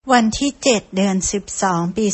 วันที่7เดือน12ปี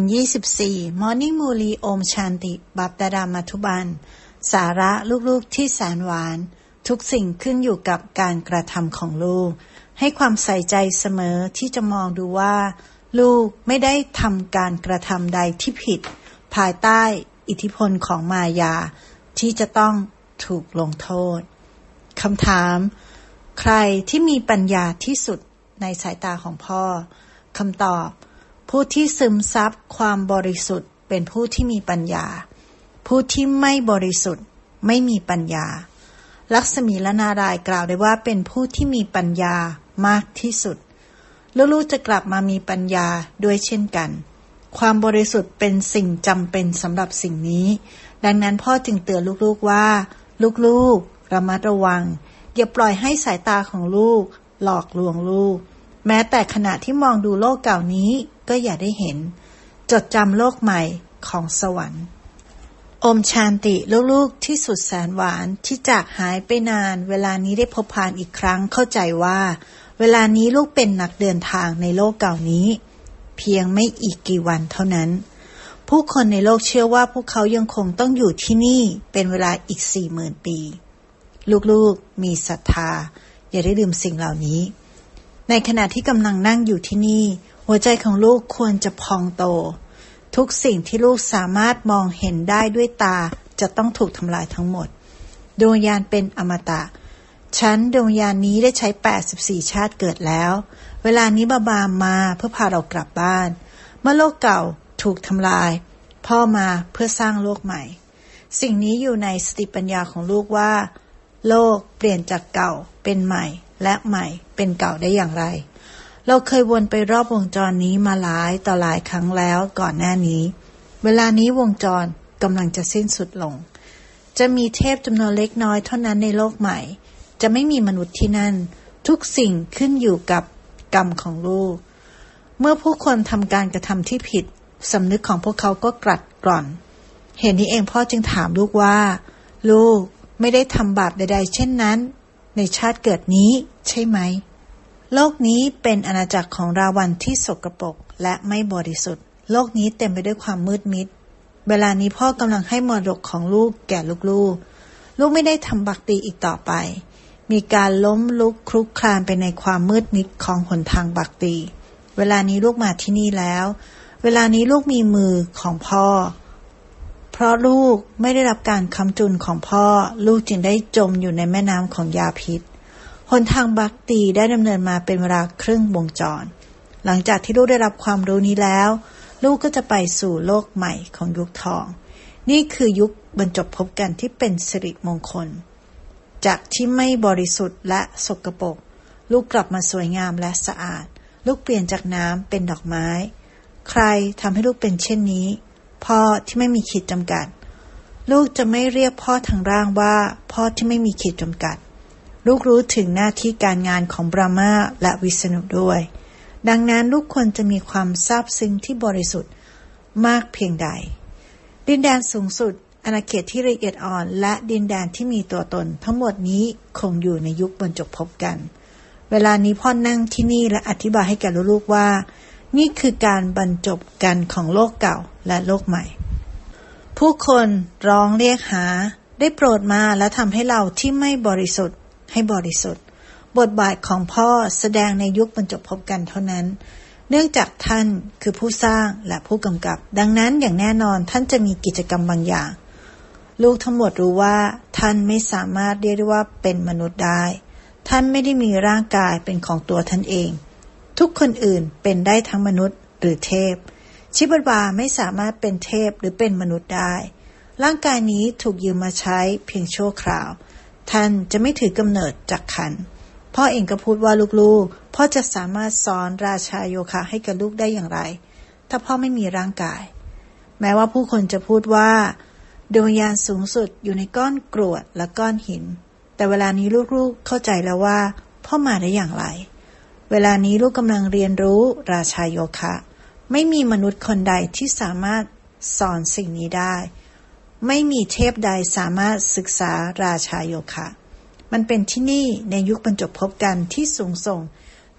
2024 Morning Murli Om Shanti บัพดาดามัทุบันสาระลูกๆที่แสนหวานทุกสิ่งขึ้นอยู่กับการกระทำของลูกให้ความใส่ใจเสมอที่จะมองดูว่าลูกไม่ได้ทำการกระทำใดที่ผิดภายใต้อิทธิพลของมายาที่จะต้องถูกลงโทษคำถามใครที่มีปัญญาที่สุดในสายตาของพ่อคำตอบผู้ที่ซึมซับความบริสุทธิ์เป็นผู้ที่มีปัญญาผู้ที่ไม่บริสุทธิ์ไม่มีปัญญาลักษมีและนารายณ์กล่าวได้ว่าเป็นผู้ที่มีปัญญามากที่สุดลูกๆจะกลับมามีปัญญาด้วยเช่นกันความบริสุทธิ์เป็นสิ่งจำเป็นสำหรับสิ่งนี้ดังนั้นพ่อจึงเตือนลูกๆว่าลูกๆระมัดระวังอย่าปล่อยให้สายตาของลูกหลอกลวงลูกแม้แต่ขณะที่มองดูโลกเก่านี้ก็อย่าได้เห็นจดจำโลกใหม่ของสวรรค์โอมชานติลูกๆที่สุดแสนหวานที่จากหายไปนานเวลานี้ได้พบผ่านอีกครั้งเข้าใจว่าเวลานี้ลูกเป็นนักเดินทางในโลกเก่านี้เพียงไม่อีกกี่วันเท่านั้นผู้คนในโลกเชื่อว่าพวกเขายังคงต้องอยู่ที่นี่เป็นเวลาอีก 40,000 ปีลูกๆมีศรัทธาอย่าได้ลืมสิ่งเหล่านี้ในขณะที่กำลังนั่งอยู่ที่นี่หัวใจของลูกควรจะพองโตทุกสิ่งที่ลูกสามารถมองเห็นได้ด้วยตาจะต้องถูกทำลายทั้งหมดดวงวิญญาณเป็นอมตะฉันดวงวิญญาณนี้ได้ใช้84ชาติเกิดแล้วเวลานี้บาบามาเพื่อพาเรากลับบ้านเมื่อโลกเก่าถูกทำลายพ่อมาเพื่อสร้างโลกใหม่สิ่งนี้อยู่ในสติปัญญาของลูกว่าโลกเปลี่ยนจากเก่าเป็นใหม่และใหม่เป็นเก่าได้อย่างไรเราเคยวนไปรอบวงจรนี้มาหลายต่อหลายครั้งแล้วก่อนหน้านี้เวลานี้วงจรกำลังจะสิ้นสุดลงจะมีเทพจำนวนเล็กน้อยเท่านั้นในโลกใหม่จะไม่มีมนุษย์ที่นั่นทุกสิ่งขึ้นอยู่กับกรรมของลูกเมื่อผู้คนทำการกระทำที่ผิดสำนึกของพวกเขาก็กรัดกร่อนเหตุนี้เองพ่อจึงถามลูกว่าลูกไม่ได้ทำบาปใดๆเช่นนั้นในชาติเกิดนี้ใช่ไหมโลกนี้เป็นอาณาจักรของราวัณที่สกปรกและไม่บริสุทธิ์โลกนี้เต็มไปด้วยความมืดมิดเวลานี้พ่อกำลังให้มรดกของลูกแก่ลูกไม่ได้ทำบัคติอีกต่อไปมีการล้มลุกคลุกคลานไปในความมืดมิดของหนทางบัคติเวลานี้ลูกมาที่นี่แล้วเวลานี้ลูกมีมือของพ่อเพราะลูกไม่ได้รับการค้ำจุนของพ่อลูกจึงได้จมอยู่ในแม่น้ำของยาพิษหนทางบัคติได้ดำเนินมาเป็นเวลาครึ่งวงจรหลังจากที่ลูกได้รับความรู้นี้แล้วลูกก็จะไปสู่โลกใหม่ของยุคทองนี่คือยุคบรรจบพบกันที่เป็นสิริมงคลจากที่ไม่บริสุทธิ์และสกปรกลูกกลับมาสวยงามและสะอาดลูกเปลี่ยนจากน้ำเป็นดอกไม้ใครทำให้ลูกเป็นเช่นนี้พ่อที่ไม่มีขีดจำกัดลูกจะไม่เรียกพ่อทางร่างว่าพ่อที่ไม่มีขีดจำกัดลูกรู้ถึงหน้าที่การงานของบราหมาและวิษณุด้วยดังนั้นลูกควรจะมีความซาบซึ้งที่บริสุทธิ์มากเพียงใดดินแดนสูงสุดอาณาเขตที่ละเอียดอ่อนและดินแดนที่มีตัวตนทั้งหมดนี้คงอยู่ในยุคบรรจบพบกันเวลานี้พ่อนั่งที่นี่และอธิบายให้แก่ลูกๆว่านี่คือการบรรจบกันของโลกเก่าและโลกใหม่ผู้คนร้องเรียกหาได้โปรดมาและทำให้เราที่ไม่บริสุทธิ์ให้บริสุทธิ์บทบาทของพ่อแสดงในยุคบรรจบพบกันเท่านั้นเนื่องจากท่านคือผู้สร้างและผู้กำกับดังนั้นอย่างแน่นอนท่านจะมีกิจกรรมบางอย่างลูกทั้งหมดรู้ว่าท่านไม่สามารถเรียกได้ว่าเป็นมนุษย์ได้ท่านไม่ได้มีร่างกายเป็นของตัวท่านเองทุกคนอื่นเป็นได้ทั้งมนุษย์หรือเทพชิบะบาไม่สามารถเป็นเทพหรือเป็นมนุษย์ได้ร่างกายนี้ถูกยืมมาใช้เพียงชั่วคราวท่านจะไม่ถือกำเนิดจากขันธ์พ่อเองก็พูดว่าลูกๆพ่อจะสามารถสอนราชาโยคะให้กับลูกได้อย่างไรถ้าพ่อไม่มีร่างกายแม้ว่าผู้คนจะพูดว่าดวงวิญญาณสูงสุดอยู่ในก้อนกรวดและก้อนหินแต่เวลานี้ลูกๆเข้าใจแล้วว่าพ่อมาได้อย่างไรเวลานี้ลูกกำลังเรียนรู้ราชาโยคะไม่มีมนุษย์คนใดที่สามารถสอนสิ่งนี้ได้ไม่มีเทพใดสามารถศึกษาราชาโยคะมันเป็นที่นี่ในยุคบรรจบพบกันที่สูงส่ง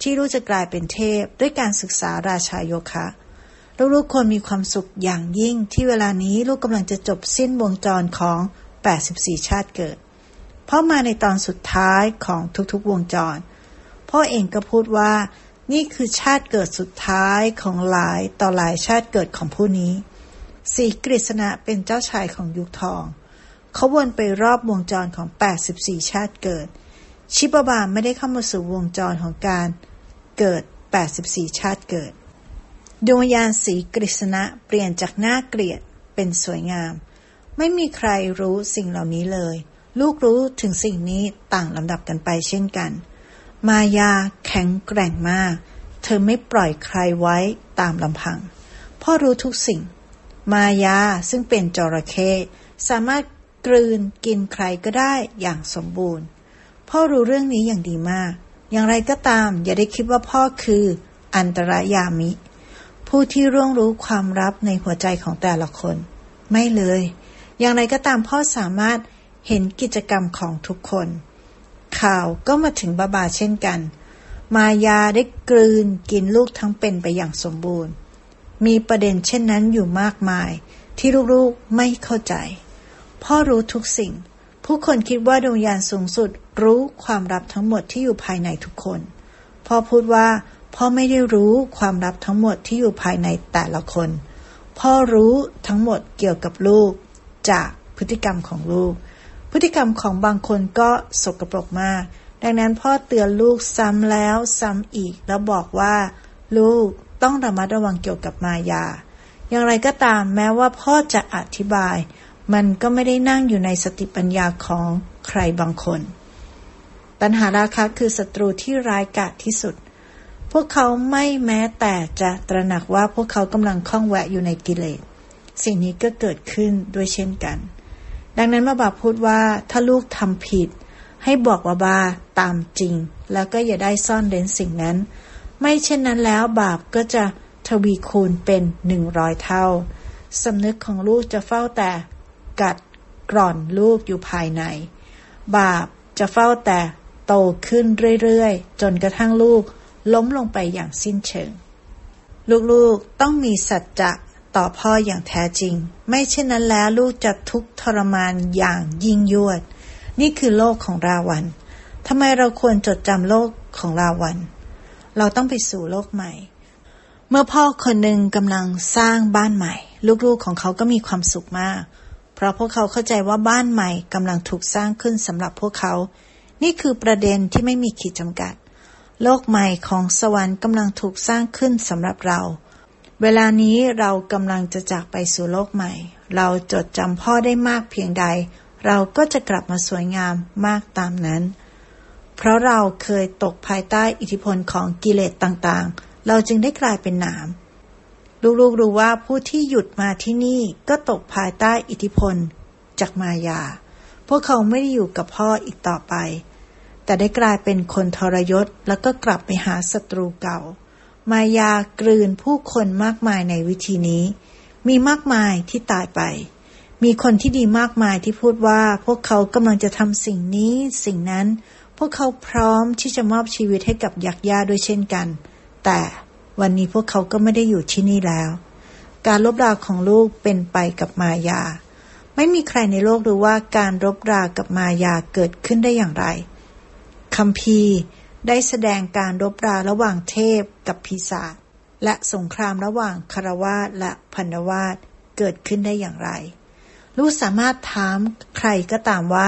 ที่ลูกจะกลายเป็นเทพด้วยการศึกษาราชาโยคะลูกๆควรมีความสุขอย่างยิ่งที่เวลานี้ลูกกำลังจะจบสิ้นวงจรของ84ชาติเกิดเพราะมาในตอนสุดท้ายของทุกๆวงจรพ่อเองก็พูดว่านี่คือชาติเกิดสุดท้ายของหลายต่อหลายชาติเกิดของผู้นี้ศรีกฤษณะเป็นเจ้าชายของยุคทองเขาวนไปรอบวงจรของ84ชาติเกิดชิบะบาไม่ได้เข้ามาสู่วงจรของการเกิด84ชาติเกิดดวงวิญญาณศรีกฤษณะเปลี่ยนจากน่าเกลียดเป็นสวยงามไม่มีใครรู้สิ่งเหล่านี้เลยลูกรู้ถึงสิ่งนี้ต่างลำดับกันไปเช่นกันมายาแข็งแกร่งมากเธอไม่ปล่อยใครไว้ตามลำพังพ่อรู้ทุกสิ่งมายาซึ่งเป็นจระเข้สามารถกลืนกินใครก็ได้อย่างสมบูรณ์พ่อรู้เรื่องนี้อย่างดีมากอย่างไรก็ตามอย่าได้คิดว่าพ่อคืออันตรยามิผู้ที่ร่วงรู้ความลับในหัวใจของแต่ละคนไม่เลยอย่างไรก็ตามพ่อสามารถเห็นกิจกรรมของทุกคนข่าวก็มาถึงบาบาเช่นกันมายาได้กลืนกินลูกทั้งเป็นไปอย่างสมบูรณ์มีประเด็นเช่นนั้นอยู่มากมายที่ลูกๆไม่เข้าใจพ่อรู้ทุกสิ่งผู้คนคิดว่าดวงวิญญาณสูงสุดรู้ความลับทั้งหมดที่อยู่ภายในทุกคนพ่อพูดว่าพ่อไม่ได้รู้ความลับทั้งหมดที่อยู่ภายในแต่ละคนพ่อรู้ทั้งหมดเกี่ยวกับลูกจากพฤติกรรมของลูกพฤติกรรมของบางคนก็สกปรกมากดังนั้นพ่อเตือนลูกซ้ำแล้วซ้ำอีกแล้วบอกว่าลูกต้องระมัดระวังเกี่ยวกับมายาอย่างไรก็ตามแม้ว่าพ่อจะอธิบายมันก็ไม่ได้นั่งอยู่ในสติปัญญาของใครบางคนตัณหาราคะคือศัตรูที่ร้ายกาจที่สุดพวกเขาไม่แม้แต่จะตระหนักว่าพวกเขากำลังคล้องแวะอยู่ในกิเลสสิ่งนี้ก็เกิดขึ้นด้วยเช่นกันดังนั้นบาพูดว่าถ้าลูกทำผิดให้บอกบาตามจริงแล้วก็อย่าได้ซ่อนเร้นสิ่งนั้นไม่เช่นนั้นแล้วบาปก็จะทวีคูณเป็น100เท่าสำนึกของลูกจะเฝ้าแต่กัดกร่อนลูกอยู่ภายในบาปจะเฝ้าแต่โตขึ้นเรื่อยๆจนกระทั่งลูกล้มลงไปอย่างสิ้นเชิงลูกๆต้องมีสัจจะต่อพ่ออย่างแท้จริงไม่เช่นนั้นแล้วลูกจะทุกข์ทรมานอย่างยิ่งยวดนี่คือโลกของราวันทำไมเราควรจดจำโลกของราวันเราต้องไปสู่โลกใหม่เมื่อพ่อคนหนึ่งกำลังสร้างบ้านใหม่ลูกๆของเขาก็มีความสุขมากเพราะพวกเขาเข้าใจว่าบ้านใหม่กำลังถูกสร้างขึ้นสำหรับพวกเขานี่คือประเด็นที่ไม่มีขีดจำกัดโลกใหม่ของสวรรค์กำลังถูกสร้างขึ้นสำหรับเราเวลานี้เรากำลังจะจากไปสู่โลกใหม่เราจดจำพ่อได้มากเพียงใดเราก็จะกลับมาสวยงามมากตามนั้นเพราะเราเคยตกภายใต้อิทธิพลของกิเลสต่างๆเราจึงได้กลายเป็นหนามลูกๆรู้ว่าผู้ที่หยุดมาที่นี่ก็ตกภายใต้อิทธิพลจากมายาพวกเขาไม่ได้อยู่กับพ่ออีกต่อไปแต่ได้กลายเป็นคนทรยศแล้วก็กลับไปหาศัตรูเก่ามายากลืนผู้คนมากมายในวิธีนี้มีมากมายที่ตายไปมีคนที่ดีมากมายที่พูดว่าพวกเขากำลังจะทำสิ่งนี้สิ่งนั้นพวกเขาพร้อมที่จะมอบชีวิตให้กับยักษ์ย่าด้วยเช่นกันแต่วันนี้พวกเขาก็ไม่ได้อยู่ที่นี่แล้วการลบราของลูกเป็นไปกับมายาไม่มีใครในโลกรู้ว่าการลบรากับมายาเกิดขึ้นได้อย่างไรคัมภีร์ได้แสดงการรบราระหว่างเทพกับปีศาจและสงครามระหว่างคฤหัสถ์และพัณวาสเกิดขึ้นได้อย่างไรลูกสามารถถามใครก็ตามว่า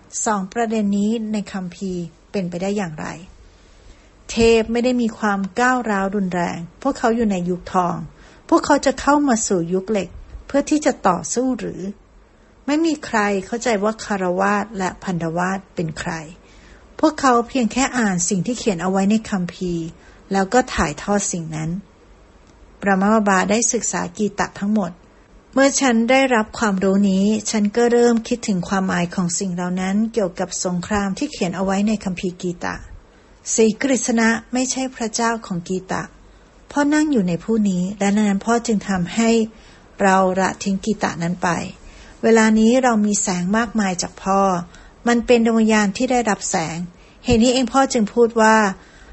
2ประเด็นนี้ในคัมภีร์เป็นไปได้อย่างไรเทพไม่ได้มีความก้าวร้าวรุนแรงพวกเขาอยู่ในยุคทองพวกเขาจะเข้ามาสู่ยุคเหล็กเพื่อที่จะต่อสู้หรือไม่มีใครเข้าใจว่าคฤหัสถ์และพัณวาสเป็นใครพวกเขาเพียงแค่อ่านสิ่งที่เขียนเอาไว้ในคัมภีร์แล้วก็ถ่ายทอดสิ่งนั้นพระมหาบาได้ศึกษากีตะทั้งหมดเมื่อฉันได้รับความรู้นี้ฉันก็เริ่มคิดถึงความหมายของสิ่งเหล่านั้นเกี่ยวกับสงครามที่เขียนเอาไว้ในคัมภีร์กีตะศรีกฤษณะไม่ใช่พระเจ้าของกีตะพ่อนั่งอยู่ในผู้นี้และนั้นพ่อจึงทำให้เราละทิ้งกีตะนั้นไปเวลานี้เรามีแสงมากมายจากพ่อมันเป็นดวงวิญญาณที่ได้รับแสงเหตุนี้เองพ่อจึงพูดว่า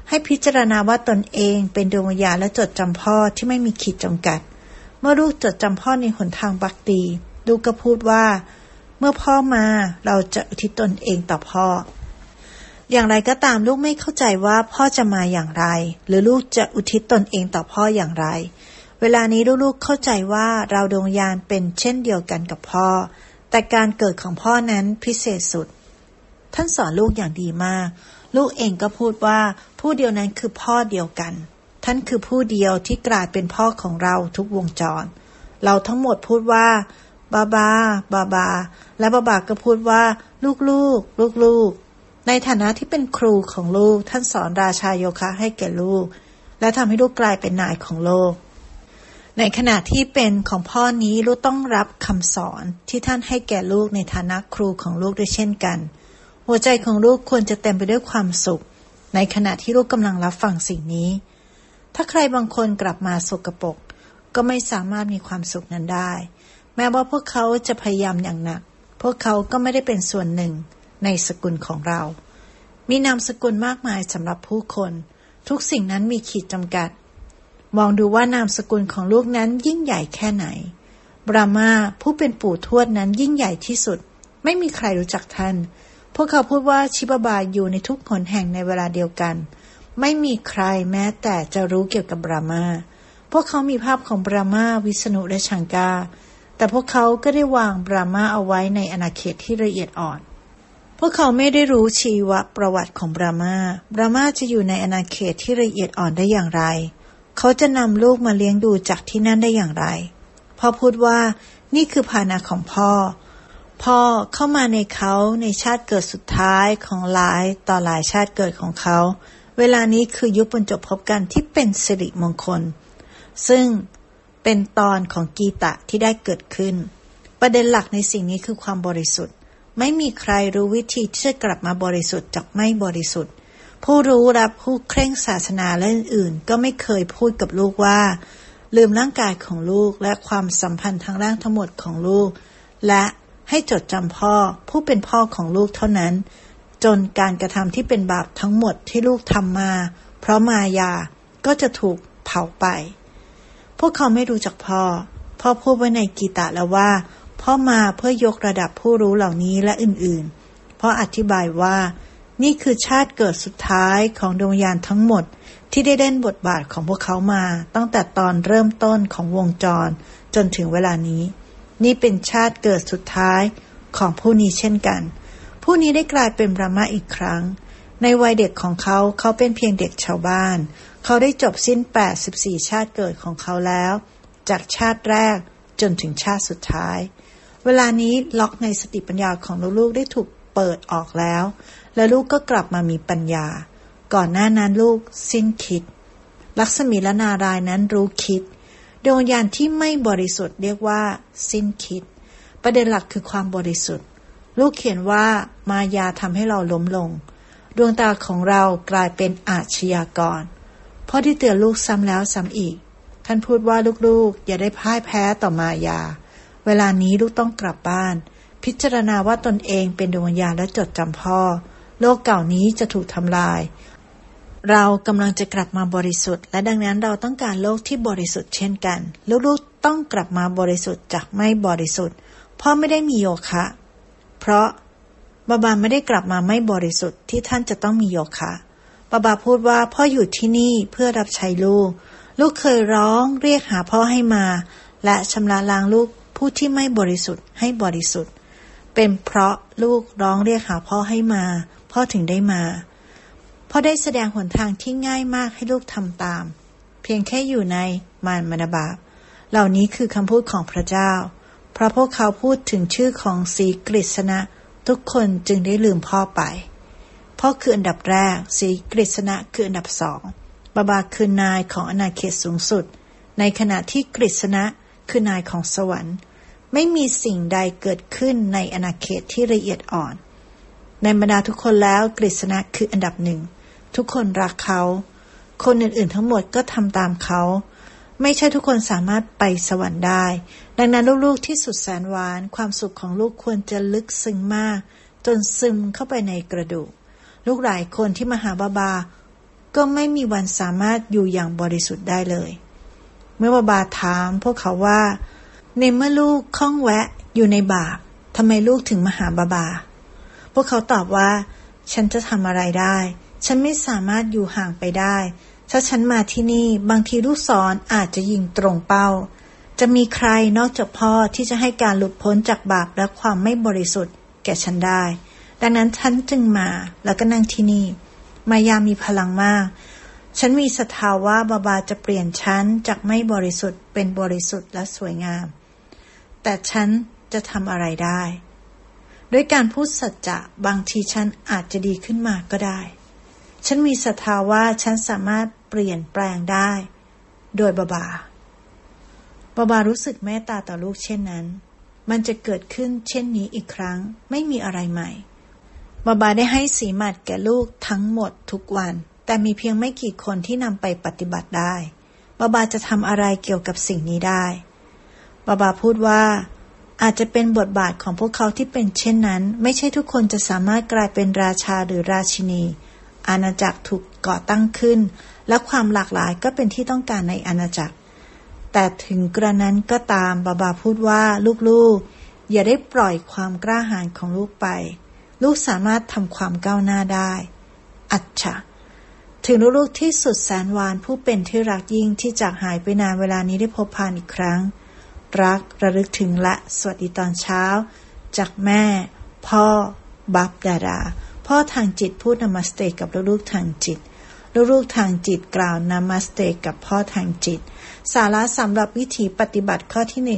ให้พิจารณาว่าตนเองเป็นดวงวิญญาณและจดจำพ่อที่ไม่มีขีดจำกัดเมื่อลูกจดจำพ่อในหนทางภักดีลูกก็พูดว่าเมื่อพ่อมาเราจะอุทิศตนเองต่อพ่ออย่างไรก็ตามลูกไม่เข้าใจว่าพ่อจะมาอย่างไรหรือลูกจะอุทิศตนเองต่อพ่ออย่างไรเวลานี้ลูกๆเข้าใจว่าเราดวงวิญญาณเป็นเช่นเดียวกันกับพ่อแต่การเกิดของพ่อนั้นพิเศษสุดท่านสอนลูกอย่างดีมากลูกเองก็พูดว่าผู้เดียวนั้นคือพ่อเดียวกันท่านคือผู้เดียวที่กลายเป็นพ่อของเราทุกวงจรเราทั้งหมดพูดว่าบาบาบาบาและบาบาก็พูดว่าลูกในฐานะที่เป็นครูของลูกท่านสอนราชาโยคะให้แก่ลูกและทำให้ลูกกลายเป็นนายของโลกในขณะที่เป็นของพ่อนี้ลูกต้องรับคำสอนที่ท่านให้แก่ลูกในฐานะครูของลูกด้วยเช่นกันหัวใจของลูกควรจะเต็มไปด้วยความสุขในขณะที่ลูกกำลังรับฟังสิ่งนี้ถ้าใครบางคนกลับมาสกปรกก็ไม่สามารถมีความสุขนั้นได้แม้ว่าพวกเขาจะพยายามอย่างหนักพวกเขาก็ไม่ได้เป็นส่วนหนึ่งในสกุลของเรามีนามสกุลมากมายสำหรับผู้คนทุกสิ่งนั้นมีขีดจำกัดมองดูว่านามสกุลของลูกนั้นยิ่งใหญ่แค่ไหนบรามาผู้เป็นปู่ทวดนั้นยิ่งใหญ่ที่สุดไม่มีใครรู้จักท่านพวกเขาพูดว่าชิบาบาอยู่ในทุกหนแห่งในเวลาเดียวกันไม่มีใครแม้แต่จะรู้เกี่ยวกับบรามาพวกเขามีภาพของบรามาวิษณุและชังกาแต่พวกเขาก็ได้วางบรามาเอาไว้ในอาณาเขตที่ละเอียดอ่อนพวกเขาไม่ได้รู้ชีวประวัติของบรามาจะอยู่ในอาณาเขตที่ละเอียดอ่อนได้อย่างไรเขาจะนำลูกมาเลี้ยงดูจากที่นั่นได้อย่างไรพ่อพูดว่านี่คือภาณะของพ่อเข้ามาในเขาในชาติเกิดสุดท้ายของหลายต่อหลายชาติเกิดของเขาเวลานี้คือยุคบรรจบพบกันที่เป็นสิริมงคลซึ่งเป็นตอนของกีตะที่ได้เกิดขึ้นประเด็นหลักในสิ่งนี้คือความบริสุทธิ์ไม่มีใครรู้วิธีที่จะกลับมาบริสุทธิ์จากไม่บริสุทธิ์ผู้รู้และผู้เคร่งศาสนาและอื่นๆก็ไม่เคยพูดกับลูกว่าลืมร่างกายของลูกและความสัมพันธ์ทางร่างทั้งหมดของลูกและให้จดจำพ่อผู้เป็นพ่อของลูกเท่านั้นจนการกระทำที่เป็นบาปทั้งหมดที่ลูกทำมาเพราะมายาก็จะถูกเผาไปพวกเขาไม่รู้จักพ่อพูดไว้ในกีตะแล้วว่าพ่อมาเพื่อยกระดับผู้รู้เหล่านี้และอื่นๆพ่ออธิบายว่านี่คือชาติเกิดสุดท้ายของดวงวิญญาณทั้งหมดที่ได้เล่นบทบาทของพวกเขามาตั้งแต่ตอนเริ่มต้นของวงจรจนถึงเวลานี้นี่เป็นชาติเกิดสุดท้ายของผู้นี้เช่นกันผู้นี้ได้กลายเป็นบรามาอีกครั้งในวัยเด็กของเขาเป็นเพียงเด็กชาวบ้านเขาได้จบสิ้น84ชาติเกิดของเขาแล้วจากชาติแรกจนถึงชาติสุดท้ายเวลานี้ล็อกในสติปัญญาของลูกๆได้ถูกเปิดออกแล้วและลูกก็กลับมามีปัญญาก่อนหน้านั้นลูกสิ้นคิดลักษมีและนารายณ์นั้นรู้คิดดวงวิญญาณที่ไม่บริสุทธิ์เรียกว่าสิ้นคิดประเด็นหลักคือความบริสุทธิ์ลูกเขียนว่ามายาทำให้เราล้มลงดวงตาของเรากลายเป็นอาชญากรพ่อที่เตือนลูกซ้ำแล้วซ้ำอีกท่านพูดว่าลูกๆอย่าได้พ่ายแพ้ต่อมายาเวลานี้ลูกต้องกลับบ้านพิจารณาว่าตนเองเป็นดวงวิญญาณและจดจำพ่อโลกเก่านี้จะถูกทำลายเรากำลังจะกลับมาบริสุทธิ์และดังนั้นเราต้องการโลกที่บริสุทธิ์เช่นกันลูกๆต้องกลับมาบริสุทธิ์จากไม่บริสุทธิ์พ่อไม่ได้มีโยคะเพราะบาบาไม่ได้กลับมาไม่บริสุทธิ์ที่ท่านจะต้องมีโยคะบาบาพูดว่าพ่ออยู่ที่นี่เพื่อรับใช้ลูกเคยร้องเรียกหาพ่อให้มาและชำระล้างลูกผู้ที่ไม่บริสุทธิ์ให้บริสุทธิ์เป็นเพราะลูกร้องเรียกหาพ่อให้มาพ่อถึงได้มาพ่อได้แสดงหนทางที่ง่ายมากให้ลูกทำตามเพียงแค่อยู่ในมารบาปเหล่านี้คือคำพูดของพระเจ้าเพราะพวกเขาพูดถึงชื่อของศรีกฤษณะทุกคนจึงได้ลืมพ่อไปพ่อคืออันดับแรกศรีกฤษณะคืออันดับสองบาบาคือนายของอาณาเขตสูงสุดในขณะที่กฤษณะคือนายของสวรรค์ไม่มีสิ่งใดเกิดขึ้นในอาณาเขตที่ละเอียดอ่อนในบรรดาทุกคนแล้วกฤษณะคืออันดับหนึ่งทุกคนรักเขาคนอื่นๆทั้งหมดก็ทำตามเขาไม่ใช่ทุกคนสามารถไปสวรรค์ได้ดังนั้นลูกๆที่สุดแสนหวานความสุขของลูกควรจะลึกซึ้งมากจนซึมเข้าไปในกระดูกลูกหลายคนที่มาหาบาบาก็ไม่มีวันสามารถอยู่อย่างบริสุทธิ์ได้เลยเมื่อบาบาถามพวกเขาว่าในเมื่อลูกข้องแวะอยู่ในบาปทำไมลูกถึงมาหาบาบาพวกเขาตอบว่าฉันจะทำอะไรได้ฉันไม่สามารถอยู่ห่างไปได้ถ้าฉันมาที่นี่บางทีลูกศรอาจจะยิงตรงเป้าจะมีใครนอกจากพ่อที่จะให้การหลุดพ้นจากบาปและความไม่บริสุทธิ์แก่ฉันได้ดังนั้นฉันจึงมาแล้วก็นั่งที่นี่มายามีพลังมากฉันมีศรัทธาว่าบาบาจะเปลี่ยนฉันจากไม่บริสุทธิ์เป็นบริสุทธิ์และสวยงามแต่ฉันจะทำอะไรได้ด้วยการพูดสัจจะบางทีฉันอาจจะดีขึ้นมาก็ได้ฉันมีศรัทธาว่าฉันสามารถเปลี่ยนแปลงได้โดยบาบารู้สึกเมตตาต่อลูกเช่นนั้นมันจะเกิดขึ้นเช่นนี้อีกครั้งไม่มีอะไรใหม่บาได้ให้สีหมัดแก่ลูกทั้งหมดทุกวันแต่มีเพียงไม่กี่คนที่นำไปปฏิบัติได้บาจะทำอะไรเกี่ยวกับสิ่งนี้ได้บาพูดว่าอาจจะเป็นบทบาทของพวกเขาที่เป็นเช่นนั้นไม่ใช่ทุกคนจะสามารถกลายเป็นราชาหรือราชินีอาณาจักรถูกก่อตั้งขึ้นและความหลากหลายก็เป็นที่ต้องการในอาณาจักรแต่ถึงกระนั้นก็ตามบาพูดว่าลูกๆอย่าได้ปล่อยความกล้าหาญของลูกไปลูกสามารถทำความก้าวหน้าได้อัจฉะถึงลูกๆที่สุดแสนหวานผู้เป็นที่รักยิ่งที่จากหายไปนานเวลานี้ได้พบพานอีกครั้งรักระลึกถึงและสวัสดีตอนเช้าจากแม่พ่อบับดาราพ่อทางจิตพูดนามัสเตกับลูกๆทางจิตลูกๆทางจิตกล่าวนามัสเตกับพ่อทางจิตสาระสำหรับวิธีปฏิบัติข้อที่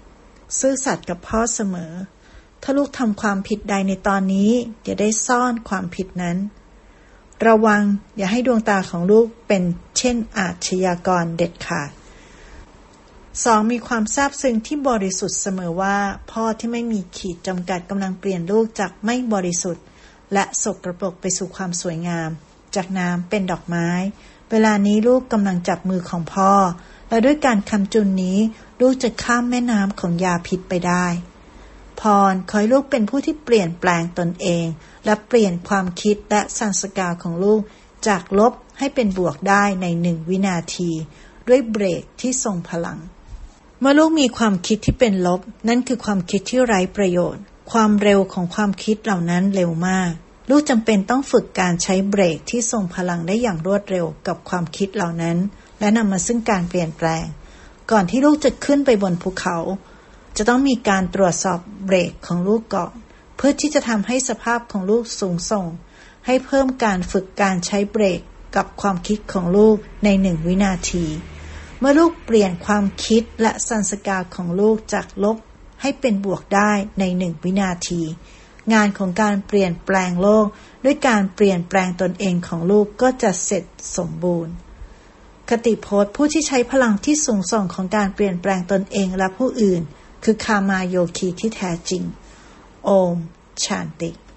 1ซื่อสัตย์กับพ่อเสมอถ้าลูกทำความผิดใดในตอนนี้อย่าได้ซ่อนความผิดนั้นระวังอย่าให้ดวงตาของลูกเป็นเช่นอาชญากรเด็ดขาด 2. มีความซาบซึ้งที่บริสุทธิ์เสมอว่าพ่อที่ไม่มีขีดจำกัดกำลังเปลี่ยนลูกจากไม่บริสุทธิ์และสกปรกไปสู่ความสวยงามจากน้ำเป็นดอกไม้เวลานี้ลูกกำลังจับมือของพ่อและด้วยการคำจุนนี้ลูกจะข้ามแม่น้ำของยาพิษไปได้พรขอให้ลูกเป็นผู้ที่เปลี่ยนแปลงตนเองและเปลี่ยนความคิดและสันสกาของลูกจากลบให้เป็นบวกได้ใน1 วินาทีด้วยเบรกที่ทรงพลังเมื่อลูกมีความคิดที่เป็นลบนั่นคือความคิดที่ไร้ประโยชน์ความเร็วของความคิดเหล่านั้นเร็วมากลูกจำเป็นต้องฝึกการใช้เบรกที่ทรงพลังได้อย่างรวดเร็วกับความคิดเหล่านั้นและนำมาซึ่งการเปลี่ยนแปลงก่อนที่ลูกจะขึ้นไปบนภูเขาจะต้องมีการตรวจสอบเบรกของลูกก่อนเพื่อที่จะทำให้สภาพของลูกสูงส่งให้เพิ่มการฝึกการใช้เบรกกับความคิดของลูกใน1 วินาทีเมื่อลูกเปลี่ยนความคิดและสันสกาของลูกจากลบให้เป็นบวกได้ใน1 วินาทีงานของการเปลี่ยนแปลงโลกด้วยการเปลี่ยนแปลงตนเองของลูกก็จะเสร็จสมบูรณ์คติโพสต์ผู้ที่ใช้พลังที่สูงส่งของการเปลี่ยนแปลงตนเองและผู้อื่นคือคามาโยคีที่แท้จริงโอมชานติ